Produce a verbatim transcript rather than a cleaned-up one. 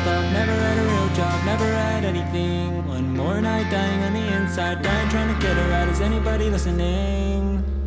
thought, never had a real job, never had anything. One more night dying on the inside, dying trying to get it right. Is anybody listening?